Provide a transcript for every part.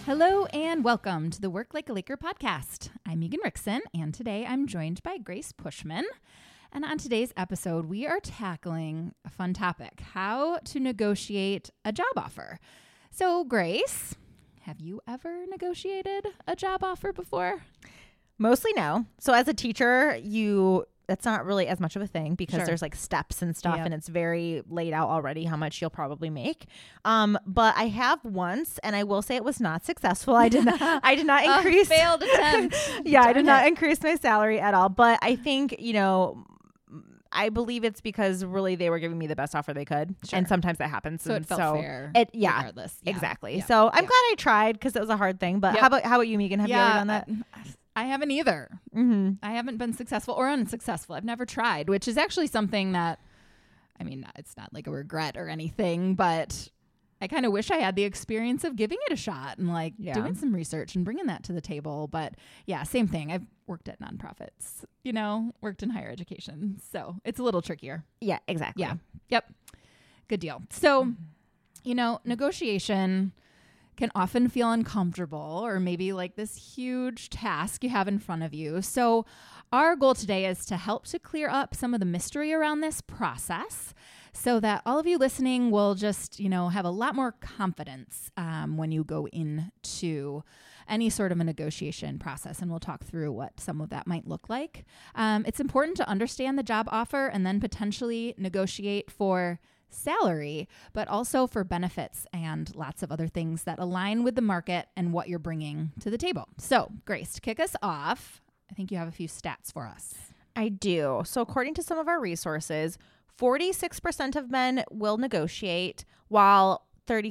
Hello and welcome to the Work Like a Laker podcast. I'm Megan Rickson, and today I'm joined by Grace Pushman. And on today's episode, we are tackling a fun topic, how to negotiate a job offer. So Grace, have you ever negotiated a job offer before? Mostly no. So as a teacher, that's not really as much of a thing because there's like steps and stuff and it's very laid out already how much you'll probably make. But I have once, and I will say it was not successful. I did not increase failed attempt. I did not increase my salary at all. But I think, I believe it's because really they were giving me the best offer they could. Sure. And sometimes that happens. So it felt fair. Regardless. Yeah, exactly. Yeah. So I'm glad I tried because it was a hard thing. But how about you, Megan? Have you ever done that? I haven't either. Mm-hmm. I haven't been successful or unsuccessful. I've never tried, which is actually something that, it's not like a regret or anything, but I kind of wish I had the experience of giving it a shot and doing some research and bringing that to the table. But yeah, same thing. I've worked at nonprofits, worked in higher education. So it's a little trickier. Yeah, exactly. Yeah. Yep. Good deal. So, negotiation can often feel uncomfortable or maybe like this huge task you have in front of you. So our goal today is to help to clear up some of the mystery around this process so that all of you listening will just, have a lot more confidence when you go into any sort of a negotiation process. And we'll talk through what some of that might look like. It's important to understand the job offer and then potentially negotiate for salary, but also for benefits and lots of other things that align with the market and what you're bringing to the table. So, Grace, to kick us off, I think you have a few stats for us. I do. So according to some of our resources, 46% of men will negotiate while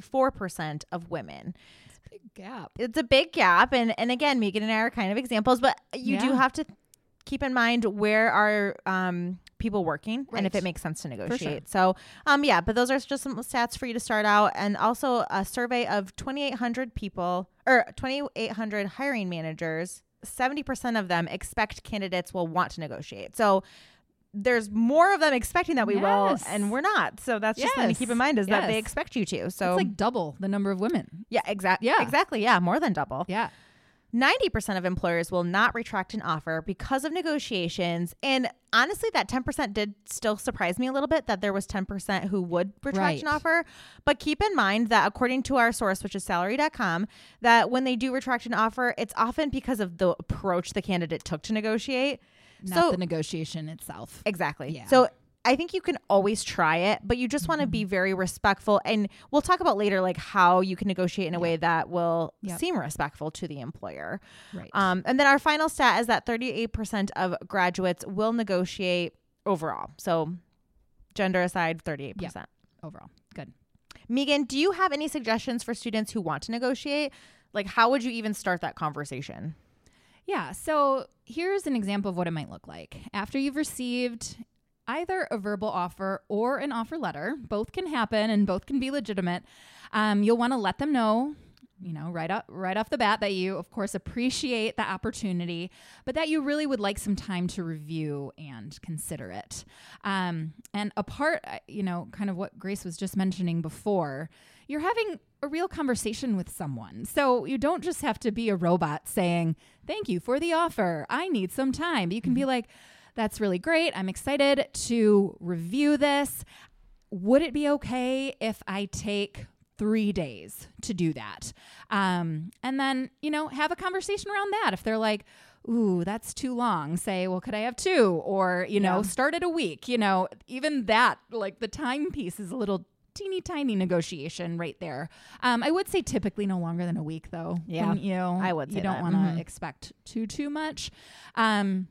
34% of women. It's a big gap. It's a big gap. And again, Megan and I are kind of examples, but you do have to keep in mind where are people working and if it makes sense to negotiate. Sure. So, but those are just some stats for you to start out. And also a survey of 2,800 people or 2,800 hiring managers, 70% of them expect candidates will want to negotiate. So there's more of them expecting that we will, and we're not. So that's just something to keep in mind is that they expect you to. So it's like double the number of women. Yeah, exactly. Yeah, exactly. Yeah, more than double. Yeah. 90% of employers will not retract an offer because of negotiations. And honestly, that 10% did still surprise me a little bit that there was 10% who would retract an offer. But keep in mind that according to our source, which is salary.com, that when they do retract an offer, it's often because of the approach the candidate took to negotiate. Not the negotiation itself. Exactly. Yeah. So I think you can always try it, but you just want to be very respectful. And we'll talk about later, like how you can negotiate in a way that will seem respectful to the employer. Right. And then our final stat is that 38% of graduates will negotiate overall. So gender aside, 38%. Yeah. Overall. Good. Megan, do you have any suggestions for students who want to negotiate? Like, how would you even start that conversation? Yeah. So here's an example of what it might look like. After you've received either a verbal offer or an offer letter, both can happen and both can be legitimate. You'll want to let them know, right off the bat that you, of course, appreciate the opportunity, but that you really would like some time to review and consider it. And a part, kind of what Grace was just mentioning before, you're having a real conversation with someone. So you don't just have to be a robot saying, thank you for the offer. I need some time. But you can be like, that's really great. I'm excited to review this. Would it be okay if I take 3 days to do that? And then, have a conversation around that. If they're like, ooh, that's too long, say, well, could I have 2? Or, start at a week, even that, like the time piece is a little teeny tiny negotiation right there. I would say typically no longer than a week though. Yeah, I would say you don't want to expect too much. And,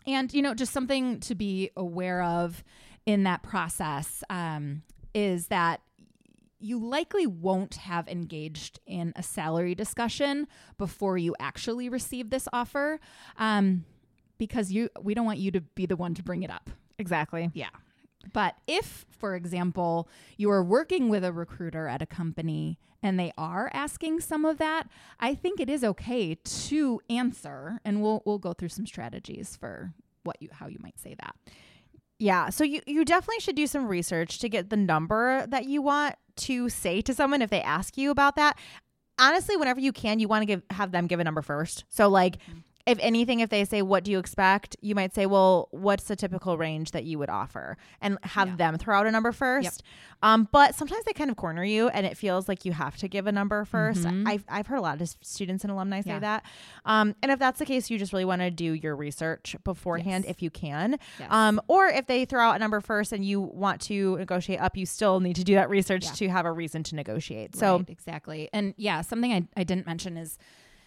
just something to be aware of in that process is that you likely won't have engaged in a salary discussion before you actually receive this offer because we don't want you to be the one to bring it up. Exactly. Yeah. But if, for example, you are working with a recruiter at a company and they are asking some of that, I think it is okay to answer, and we'll go through some strategies for how you might say that. Yeah. So you definitely should do some research to get the number that you want to say to someone if they ask you about that. honestly, whenever you can, you want to have them give a number first. So like, if anything, if they say, what do you expect? You might say, well, what's the typical range that you would offer? And have them throw out a number first. Yep. But sometimes they kind of corner you and it feels like you have to give a number first. I've heard a lot of students and alumni say that. And if that's the case, you just really want to do your research beforehand if you can. Yes. Or if they throw out a number first and you want to negotiate up, you still need to do that research to have a reason to negotiate. So right, exactly. And something I didn't mention is,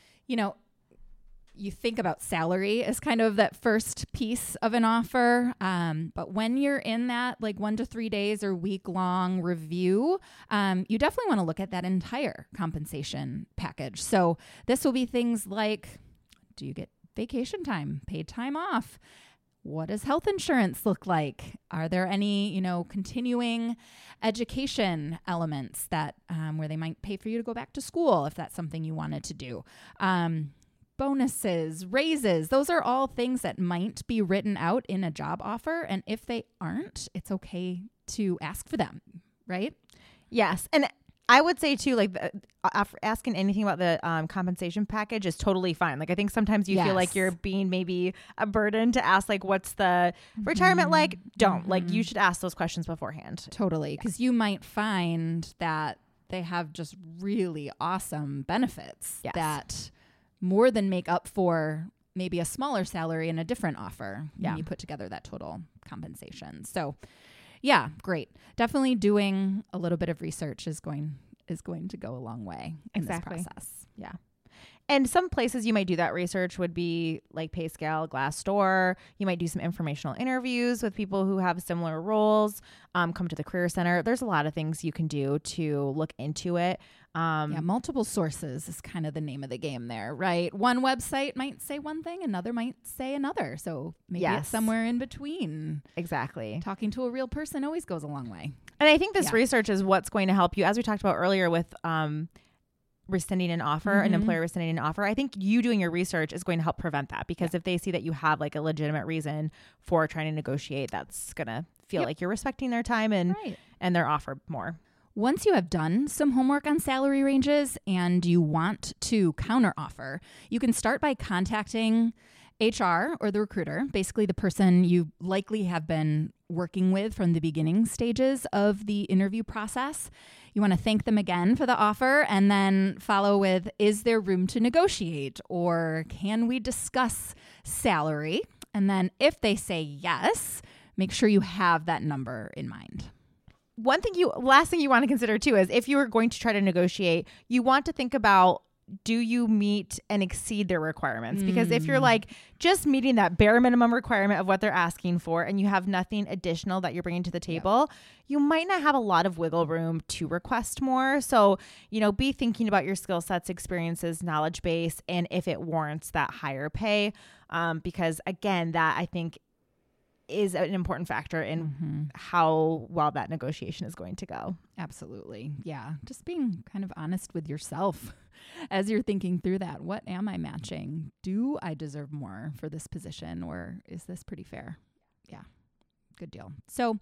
you think about salary as kind of that first piece of an offer. But when you're in that like 1 to 3 days or week long review, you definitely want to look at that entire compensation package. So this will be things like, do you get vacation time, paid time off? What does health insurance look like? Are there any, continuing education elements that where they might pay for you to go back to school if that's something you wanted to do? Bonuses, raises, those are all things that might be written out in a job offer. And if they aren't, it's okay to ask for them, right? Yes. And I would say too, like asking anything about the compensation package is totally fine. Like I think sometimes you feel like you're being maybe a burden to ask like, what's the retirement like? Don't like, you should ask those questions beforehand. Totally. Because you might find that they have just really awesome benefits that more than make up for maybe a smaller salary and a different offer when you put together that total compensation. So yeah, great. Definitely doing a little bit of research is going to go a long way in this process. Yeah. And some places you might do that research would be like PayScale, Glassdoor. You might do some informational interviews with people who have similar roles. Come to the Career Center. There's a lot of things you can do to look into it. Multiple sources is kind of the name of the game there, right? One website might say one thing, another might say another. So maybe it's somewhere in between. Exactly. Talking to a real person always goes a long way. And I think this research is what's going to help you, as we talked about earlier with rescinding an offer, an employer rescinding an offer. I think you doing your research is going to help prevent that, because if they see that you have like a legitimate reason for trying to negotiate, that's going to feel like you're respecting their time and their offer more. Once you have done some homework on salary ranges and you want to counter offer, you can start by contacting HR or the recruiter, basically the person you likely have been working with from the beginning stages of the interview process. You want to thank them again for the offer and then follow with, is there room to negotiate, or can we discuss salary? And then if they say yes, make sure you have that number in mind. Last thing you want to consider too is if you are going to try to negotiate, you want to think about, do you meet and exceed their requirements? Because if you're like just meeting that bare minimum requirement of what they're asking for and you have nothing additional that you're bringing to the table, you might not have a lot of wiggle room to request more. So, be thinking about your skill sets, experiences, knowledge base, and if it warrants that higher pay. Because again, that I think is an important factor in how well that negotiation is going to go. Absolutely. Yeah. Just being kind of honest with yourself as you're thinking through that. What am I matching? Do I deserve more for this position, or is this pretty fair? Yeah. Good deal. So,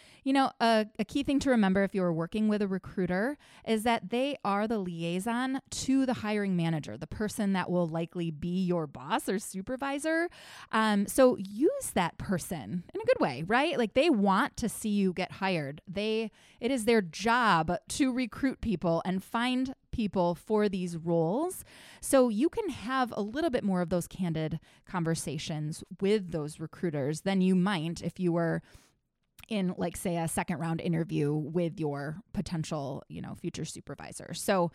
a key thing to remember if you're working with a recruiter is that they are the liaison to the hiring manager, the person that will likely be your boss or supervisor. So use that person in a good way, right? Like they want to see you get hired. It is their job to recruit people and find people for these roles. So you can have a little bit more of those candid conversations with those recruiters than you might if you were in, like, say, a second round interview with your potential, future supervisor. So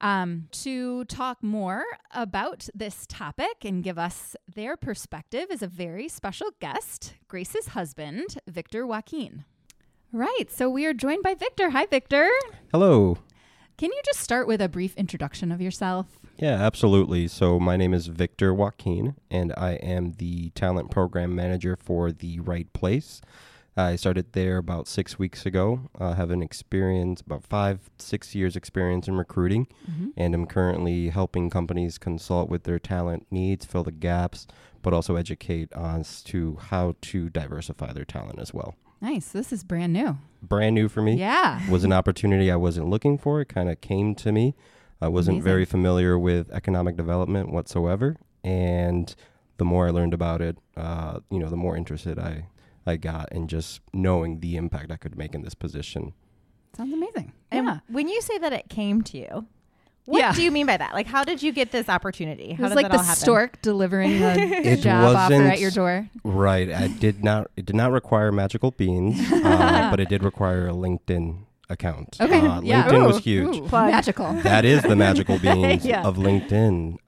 to talk more about this topic and give us their perspective is a very special guest, Grace's husband, Victor Joaquin. Right. So we are joined by Victor. Hi, Victor. Hello. Can you just start with a brief introduction of yourself? Yeah, absolutely. So my name is Victor Joaquin, and I am the talent program manager for The Right Place. I started there about 6 weeks ago. I have an experience, about 5-6 years experience in recruiting, and I'm currently helping companies consult with their talent needs, fill the gaps, but also educate us to how to diversify their talent as well. Nice. This is brand new. Brand new for me. Yeah. Was an opportunity I wasn't looking for. It kind of came to me. I wasn't very familiar with economic development whatsoever. And the more I learned about it, the more interested I got in just knowing the impact I could make in this position. Sounds amazing. And when you say that it came to you, what do you mean by that? Like, how did you get this opportunity? How it was did like that the all happen? stork delivering a job offer at your door. Right. It did not require magical beans, but it did require a LinkedIn account. Okay. LinkedIn was huge. Magical. That is the magical beans of LinkedIn.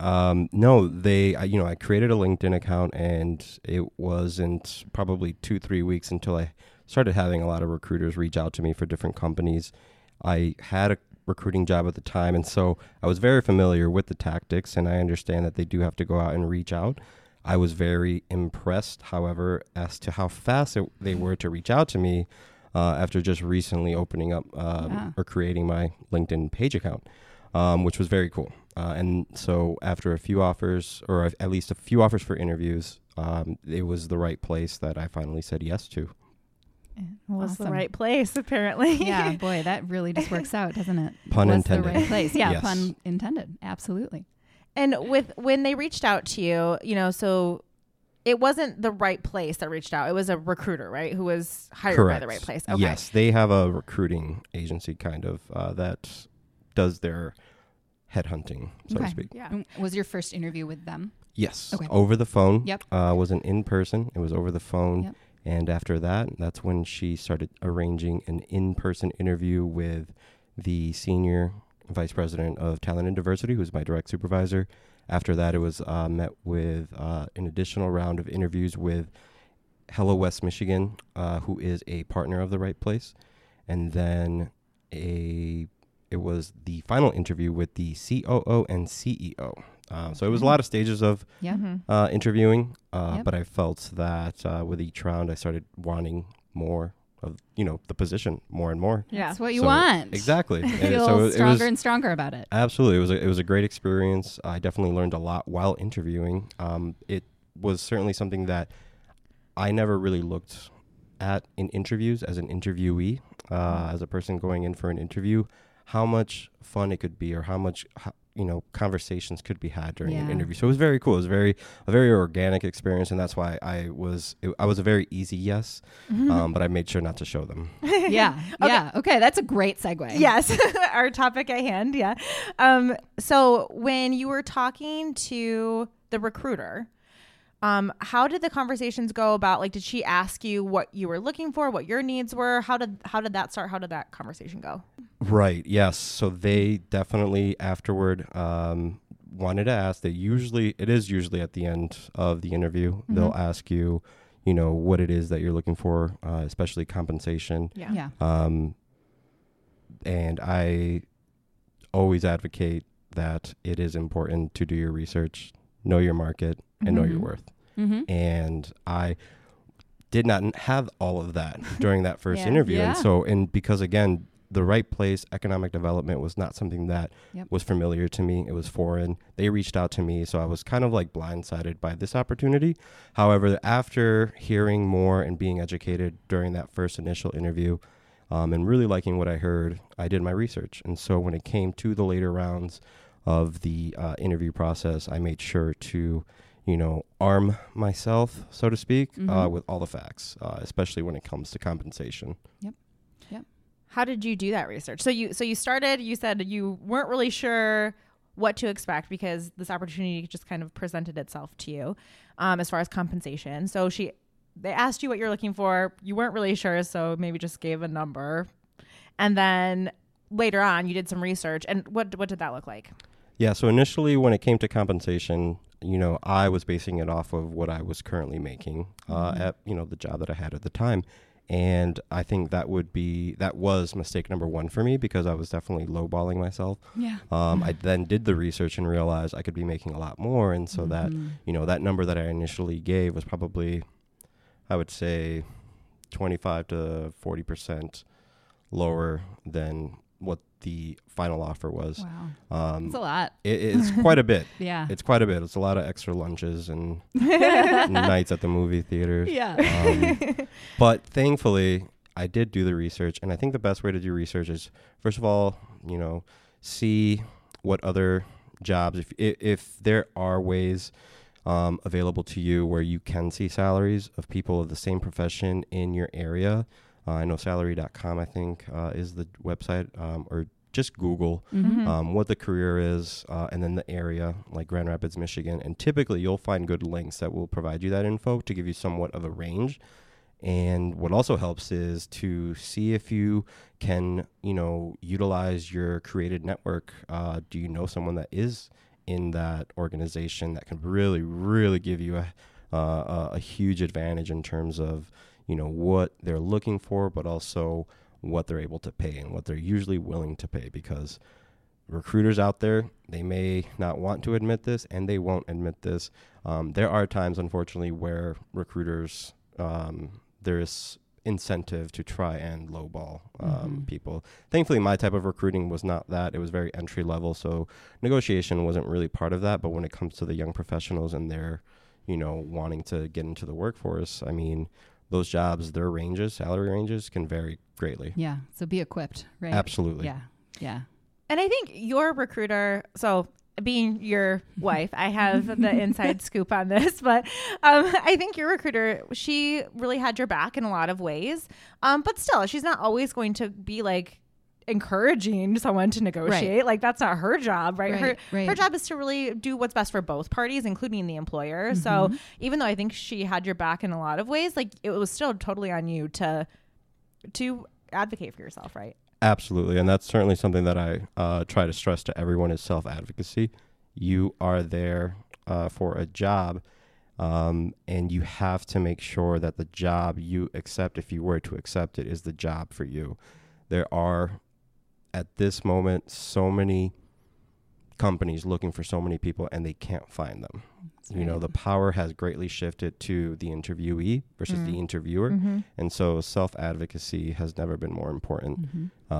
I created a LinkedIn account, and it wasn't probably 2-3 weeks until I started having a lot of recruiters reach out to me for different companies. I had a recruiting job at the time, and so I was very familiar with the tactics, and I understand that they do have to go out and reach out. I was very impressed, however, as to how fast they were to reach out to me after just recently opening up or creating my LinkedIn page account, which was very cool. And so after a few offers, or at least a few offers for interviews, it was the right place that I finally said yes to. It was the right place, apparently. Yeah, boy, that really just works out, doesn't it? Pun intended. The right place. Yeah, yes. Pun intended. Absolutely. And when they reached out to you, so it wasn't the right place that reached out. It was a recruiter, right, who was hired by the right place. Okay. Yes, they have a recruiting agency kind of that does their headhunting, so to speak. Yeah. Was your first interview with them? Yes. Okay. Over the phone. Yep. Wasn't in person. It was over the phone. Yep. And after that's when she started arranging an in-person interview with the senior vice president of talent and diversity, who's my direct supervisor. After that, it was met with an additional round of interviews with Hello West Michigan, who is a partner of The Right Place. And then it was the final interview with the COO and CEO. So it was a lot of stages of interviewing, but I felt that with each round, I started wanting more of, the position more and more. Yeah. That's what you want. Exactly. Feel stronger and stronger about it. Absolutely. It was a great experience. I definitely learned a lot while interviewing. It was certainly something that I never really looked at in interviews as an interviewee, as a person going in for an interview, how much fun it could be, or how much conversations could be had during an interview. So it was very cool. It was a very organic experience, and that's why I was a very easy yes, but I made sure not to show them. Okay, that's a great segue. Yes, our topic at hand. Yeah. So when you were talking to the recruiter, how did the conversations go about, like, did she ask you what you were looking for, what your needs were? How did that start? How did that conversation go? Right. Yes. So they definitely afterward wanted to ask. It is usually at the end of the interview. They'll ask you, what it is that you're looking for, especially compensation. Yeah. And I always advocate that it is important to do your research, know your market, and know your worth. And I did not have all of that during that first interview. And because, again, The Right Place, economic development was not something that was familiar to me. It was foreign. They reached out to me, so I was kind of like blindsided by this opportunity. However, after hearing more and being educated during that first initial interview, and really liking what I heard, I did my research. And so when it came to the later rounds of the interview process, I made sure to arm myself, so to speak, with all the facts, especially when it comes to compensation. Yep. How did you do that research? So you started, you said you weren't really sure what to expect because this opportunity just kind of presented itself to you, as far as compensation. So they asked you what you're looking for. You weren't really sure, so maybe just gave a number. And then later on, you did some research. And what did that look like? Yeah, so initially when it came to compensation, I was basing it off of what I was currently making at, the job that I had at the time. And I think that was mistake number one for me, because I was definitely lowballing myself. Yeah. I then did the research and realized I could be making a lot more. And so that, that number that I initially gave was probably, I would say, 25 to 40% lower than what the final offer was. Wow. It's a lot. It's quite a bit. Yeah. It's quite a bit. It's a lot of extra lunches and nights at the movie theaters. Yeah. But thankfully, I did do the research. And I think the best way to do research is, first of all, see what other jobs, if there are ways available to you where you can see salaries of people of the same profession in your area. I know salary.com, I think, is the website, or just Google what the career is, and then the area, like Grand Rapids, Michigan. And typically you'll find good links that will provide you that info to give you somewhat of a range. And what also helps is to see if you can, utilize your created network. Do you know someone that is in that organization that can really, really give you a huge advantage in terms of, what they're looking for, but also what they're able to pay and what they're usually willing to pay? Because recruiters out there, they may not want to admit this, and they won't admit this. There are times, unfortunately, where recruiters, there's incentive to try and lowball people. Thankfully, my type of recruiting was not that. It was very entry level, so negotiation wasn't really part of that. But when it comes to the young professionals and they're, wanting to get into the workforce, I mean, those jobs, their ranges, salary ranges can vary greatly. Yeah. So be equipped, right? Absolutely. Yeah. Yeah. And I think your recruiter, so being your wife, I have the inside scoop on this, but I think your recruiter, she really had your back in a lot of ways. But still, she's not always going to be like encouraging someone to negotiate. Right. Like that's not her job, right? Right. Her job is to really do what's best for both parties, including the employer. So even though I think she had your back in a lot of ways, like it was still totally on you to advocate for yourself, right? Absolutely. And that's certainly something that I try to stress to everyone is self-advocacy. You are there for a job, and you have to make sure that the job you accept, if you were to accept it, is the job for you. There are, at this moment, so many companies looking for so many people, and they can't find them. Right. The power has greatly shifted to the interviewee versus the interviewer. And so self-advocacy has never been more important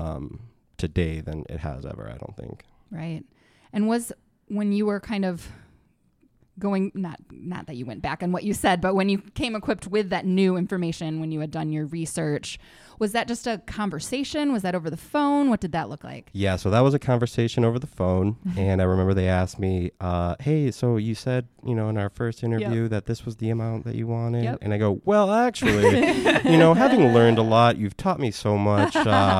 today than it has ever, I don't think. Right. And was when you were kind of going, not that you went back on what you said, but when you came equipped with that new information, when you had done your research, was that just a conversation? Was that over the phone? What did that look like? Yeah, so that was a conversation over the phone. And I remember they asked me, hey, so you said, in our first interview that this was the amount that you wanted. Yep. And I go, well, actually, having learned a lot, you've taught me so much,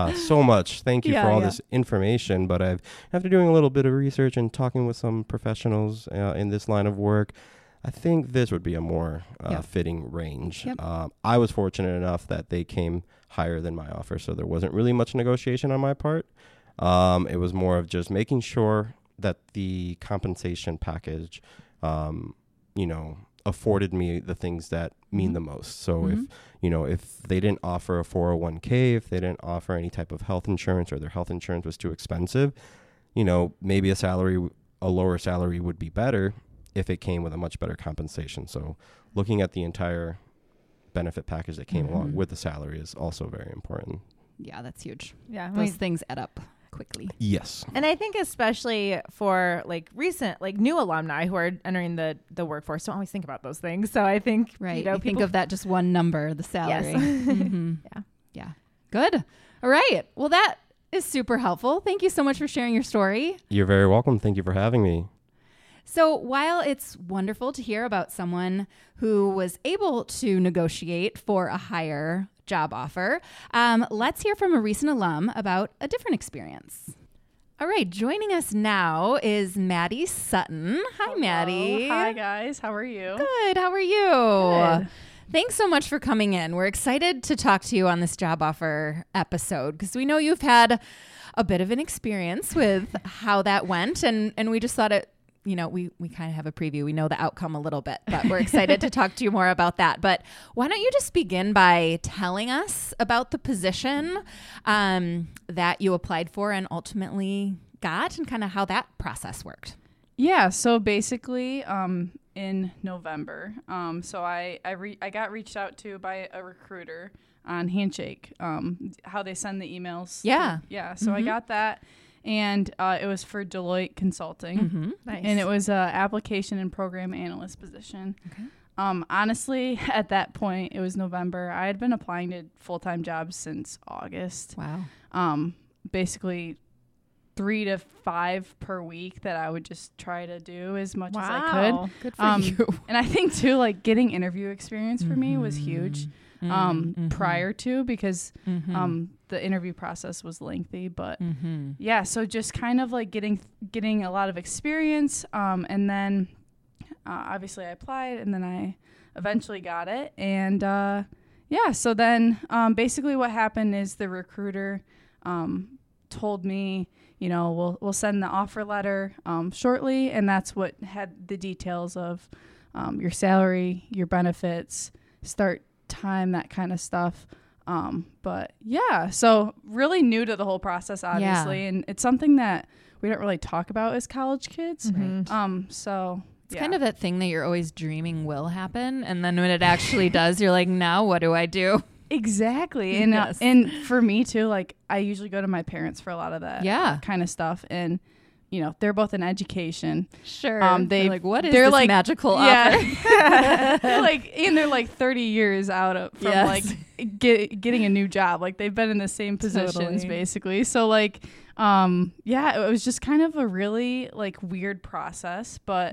Thank you for all this information. But after doing a little bit of research and talking with some professionals in this line of work, I think this would be a more fitting range. Yep. I was fortunate enough that they came higher than my offer, so there wasn't really much negotiation on my part. It was more of just making sure that the compensation package, afforded me the things that mean the most. So if they didn't offer a 401k, if they didn't offer any type of health insurance, or their health insurance was too expensive, maybe a lower salary would be better if it came with a much better compensation. So looking at the entire benefit package that came along with the salary is also very important. Yeah, that's huge. Yeah. Those things add up quickly. Yes. And I think especially for recent, new alumni who are entering the workforce, don't always think about those things. So I think, you think of that just one number, the salary. Yes. Yeah. Good. All right. Well, that is super helpful. Thank you so much for sharing your story. You're very welcome. Thank you for having me. So while it's wonderful to hear about someone who was able to negotiate for a higher job offer, let's hear from a recent alum about a different experience. All right, joining us now is Maddie Sutton. Hi, Hello. Maddie. Hi, guys. How are you? Good. How are you? Good. Thanks so much for coming in. We're excited to talk to you on this job offer episode because we know you've had a bit of an experience with how that went, and we just thought it, we kind of have a preview. We know the outcome a little bit, but we're excited to talk to you more about that. But why don't you just begin by telling us about the position that you applied for and ultimately got, and kind of how that process worked? Yeah. So basically, in November, so I got reached out to by a recruiter on Handshake, how they send the emails. Yeah. So I got that. And it was for Deloitte Consulting. Nice. And it was a application and program analyst position. Okay. Honestly, at that point, it was November. I had been applying to full-time jobs since August. Wow. Basically 3 to 5 per week that I would just try to do as much as I could. Good for you. And I think too, like getting interview experience for me was huge prior to, because the interview process was lengthy, but yeah, so just kind of like getting a lot of experience. And then obviously I applied, and then I eventually got it. And yeah, so then basically what happened is the recruiter told me, we'll send the offer letter shortly, and that's what had the details of your salary, your benefits, start time, that kind of stuff. But yeah, so really new to the whole process, obviously, and it's something that we don't really talk about as college kids. So it's kind of that thing that you're always dreaming will happen, and then when it actually does, you're like, now what do I do? Exactly. And and for me too, like I usually go to my parents for a lot of that kind of stuff, and they're both in education. Sure. They're like, what is this like, magical offer? they're like 30 years out from like getting a new job. Like they've been in the same positions basically. So like, it was just kind of a really like weird process, but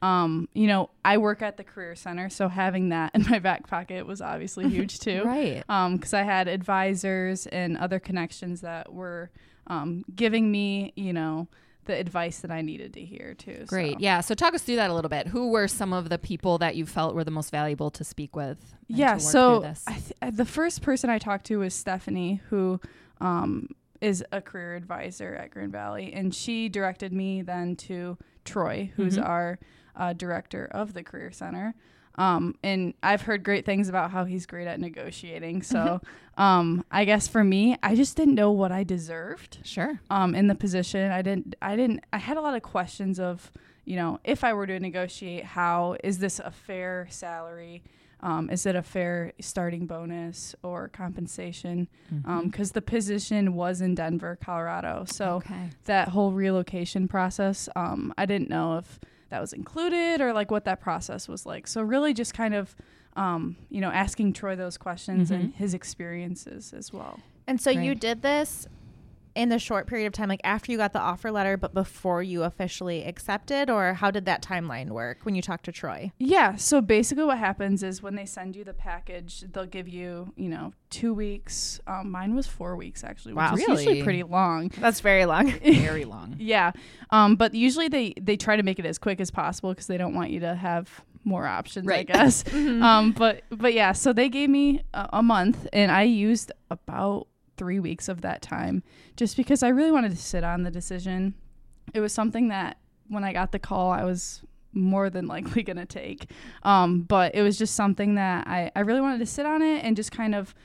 I work at the Career Center, so having that in my back pocket was obviously huge too. Right. Because I had advisors and other connections that were giving me, the advice that I needed to hear too. Great. So. Yeah. So talk us through that a little bit. Who were some of the people that you felt were the most valuable to speak with? So the first person I talked to was Stephanie, who is a career advisor at Grand Valley, and she directed me then to Troy, who's our director of the Career Center. And I've heard great things about how he's great at negotiating. So I guess for me, I just didn't know what I deserved. Sure. In the position. I had a lot of questions of, if I were to negotiate, how is this a fair salary? Is it a fair starting bonus or compensation? Because the position was in Denver, Colorado. So that whole relocation process, I didn't know if that was included or like what that process was like. So really just kind of, asking Troy those questions and his experiences as well. And so you did this in the short period of time, like after you got the offer letter, but before you officially accepted, or how did that timeline work when you talked to Troy? Yeah. So basically what happens is when they send you the package, they'll give you, 2 weeks. Mine was 4 weeks actually, which is usually pretty long. That's very long. Very long. Yeah. But usually they try to make it as quick as possible because they don't want you to have more options, I guess. But yeah, so they gave me a month, and I used about 3 weeks of that time just because I really wanted to sit on the decision. It was something that when I got the call, I was more than likely going to take. But it was just something that I really wanted to sit on it and just kind of,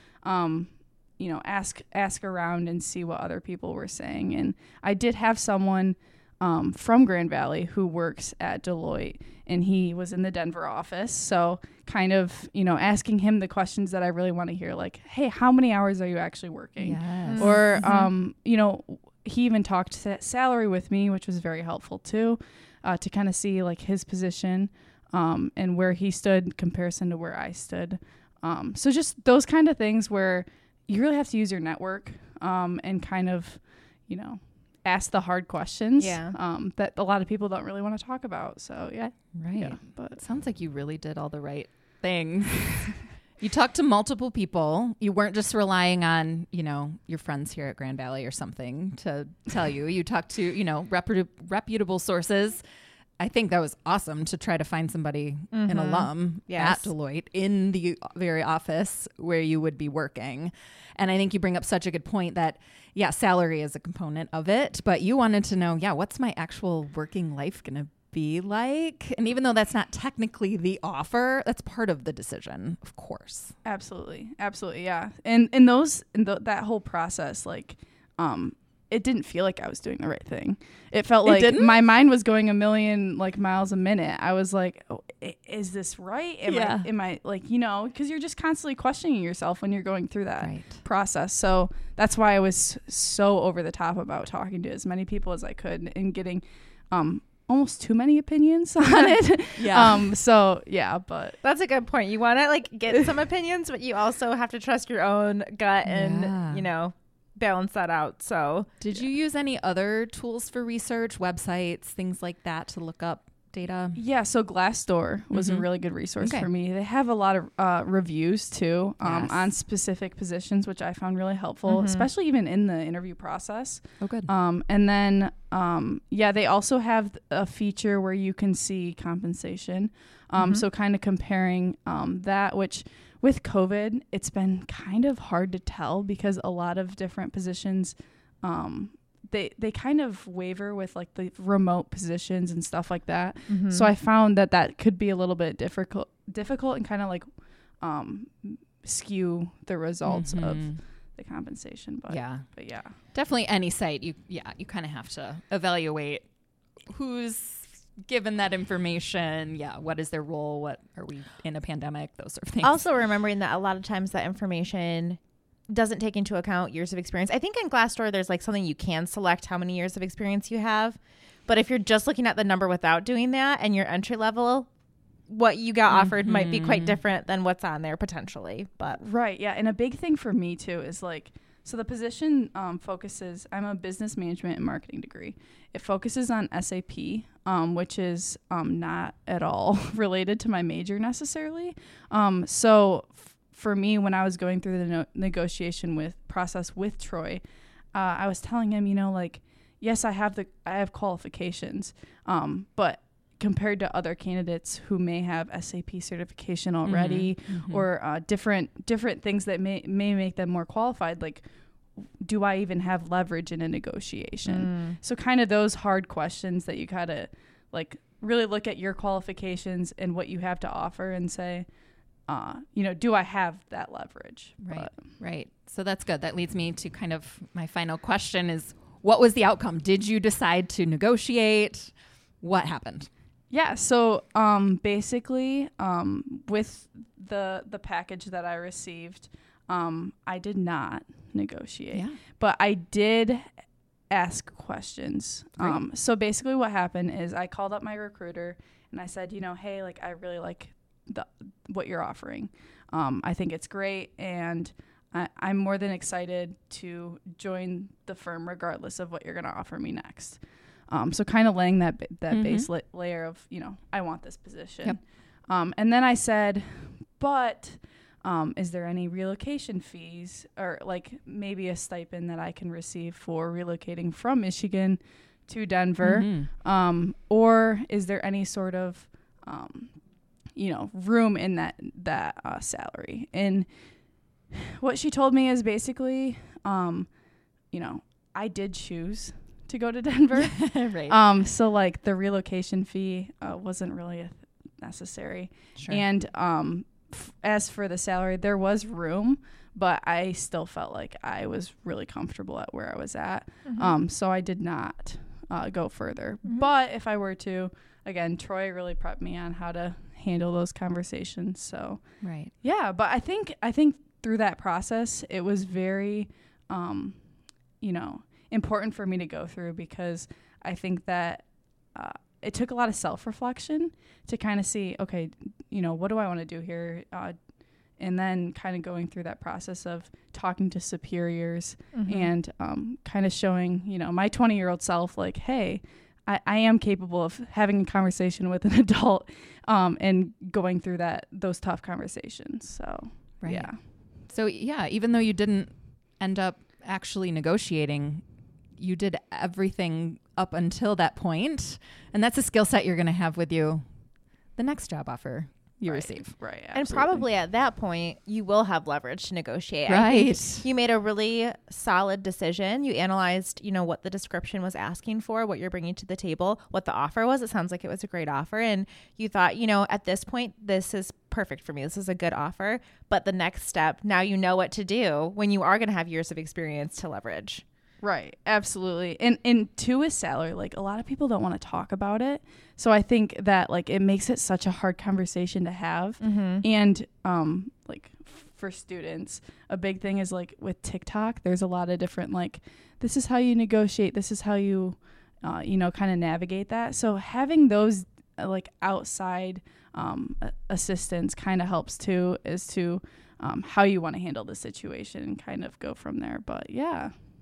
ask around and see what other people were saying. And I did have someone from Grand Valley who works at Deloitte, and he was in the Denver office. So kind of, asking him the questions that I really want to hear, like, hey, how many hours are you actually working? Yes. Or, he even talked salary with me, which was very helpful too, to kind of see like his position and where he stood in comparison to where I stood. So just those kind of things where you really have to use your network and kind of, ask the hard questions that a lot of people don't really want to talk about. So yeah. Right. Yeah, but it sounds like you really did all the right things. You talked to multiple people. You weren't just relying on, your friends here at Grand Valley or something to tell you. You talked to, reputable sources. I think that was awesome to try to find somebody, an alum at Deloitte in the very office where you would be working. And I think you bring up such a good point that, salary is a component of it, but you wanted to know, what's my actual working life going to be like? And even though that's not technically the offer, that's part of the decision, of course. Absolutely. Yeah. And that whole process, like, it didn't feel like I was doing the right thing. It felt like my mind was going a million like miles a minute. I was like, oh, is this right? Am I like, because you're just constantly questioning yourself when you're going through that process. So that's why I was so over the top about talking to as many people as I could and getting almost too many opinions on it. But that's a good point. You want to like get some opinions, but you also have to trust your own gut and, balance that out. So did you use any other tools for research, websites, things like that to look up data? Yeah, so Glassdoor was a really good resource for me. They have a lot of reviews too on specific positions, which I found really helpful, especially even in the interview process. Oh, good. And then, they also have a feature where you can see compensation. So kind of comparing that, which with COVID, it's been kind of hard to tell because a lot of different positions, they kind of waver with like the remote positions and stuff like that. So I found that could be a little bit difficult and kind of like skew the results of the compensation. But yeah, definitely any site you kind of have to evaluate who's given that information. What is their role? What are we in a pandemic? Those sort of things. Also remembering that a lot of times that information doesn't take into account years of experience. I think in Glassdoor, there's like something you can select how many years of experience you have. But if you're just looking at the number without doing that and your entry level, what you got offered might be quite different than what's on there potentially. But right. Yeah. And a big thing for me too is like, so the position focuses, I'm a business management and marketing degree. It focuses on SAP, which is not at all related to my major necessarily. For me, when I was going through the negotiation process with Troy, I was telling him, yes, I have qualifications, but compared to other candidates who may have SAP certification already or different things that may make them more qualified, like, do I even have leverage in a negotiation? So kind of those hard questions that you gotta like really look at your qualifications and what you have to offer and say, do I have that leverage? Right. So that's good. That leads me to kind of my final question is, what was the outcome? Did you decide to negotiate? What happened? Yeah. So basically, with the package that I received, I did not negotiate, but I did ask questions. So basically what happened is I called up my recruiter and I said, hey, like I really like what you're offering. I think it's great. And I'm more than excited to join the firm regardless of what you're going to offer me next. So kind of laying that base layer of, I want this position. Yep. And then I said, but is there any relocation fees or like maybe a stipend that I can receive for relocating from Michigan to Denver? Or is there any sort of, room in that salary? And what she told me is basically, I did choose to go to Denver. Right. So like the relocation fee wasn't really necessary. Sure. And as for the salary, there was room, but I still felt like I was really comfortable at where I was at. So I did not go further. But if I were to, again, Troy really prepped me on how to handle those conversations. So yeah, but I think through that process, it was very, important for me to go through because I think that it took a lot of self-reflection to kind of see, okay, what do I want to do here? And then kind of going through that process of talking to superiors and kind of showing, my 20-year-old self, like, hey, I am capable of having a conversation with an adult and going through those tough conversations. So, yeah. So, yeah, even though you didn't end up actually negotiating, you did everything up until that point, and that's a skill set you're going to have with you the next job offer you receive. Right. Absolutely. And probably at that point, you will have leverage to negotiate. Right. I think you made a really solid decision. You analyzed, what the description was asking for, what you're bringing to the table, what the offer was. It sounds like it was a great offer. And you thought, at this point, this is perfect for me. This is a good offer. But the next step, now you know what to do when you are going to have years of experience to leverage. Right. Absolutely. And to a salary, like a lot of people don't want to talk about it. So I think that like it makes it such a hard conversation to have. And like for students, a big thing is like with TikTok, there's a lot of different like, this is how you negotiate. This is how you, kind of navigate that. So having those like outside assistance kind of helps too, as to how you want to handle the situation and kind of go from there. But yeah.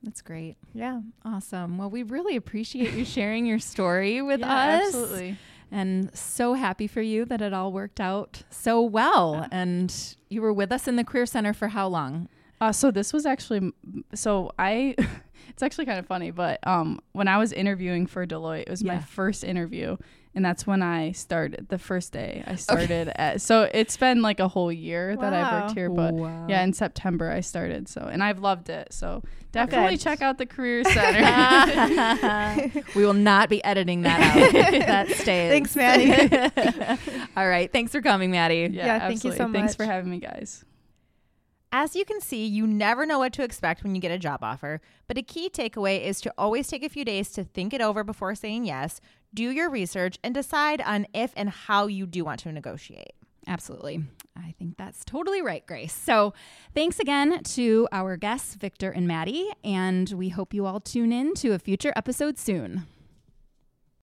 That's great. Yeah. Awesome. Well, we really appreciate you sharing your story with us. Absolutely. And so happy for you that it all worked out so well. And you were with us in the Career Center for how long? So this was actually, it's actually kind of funny, but when I was interviewing for Deloitte, it was my first interview. And that's when I started, the first day I started so it's been like a whole year that I've worked here, but in September I started. So, and I've loved it. So definitely check out the Career Center. We will not be editing that out. That stays. Thanks, Maddie. All right. Thanks for coming, Maddie. Yeah, thank you so much. Thanks for having me, guys. As you can see, you never know what to expect when you get a job offer, but a key takeaway is to always take a few days to think it over before saying yes, do your research, and decide on if and how you do want to negotiate. Absolutely. I think that's totally right, Grace. So thanks again to our guests, Victor and Maddie, and we hope you all tune in to a future episode soon.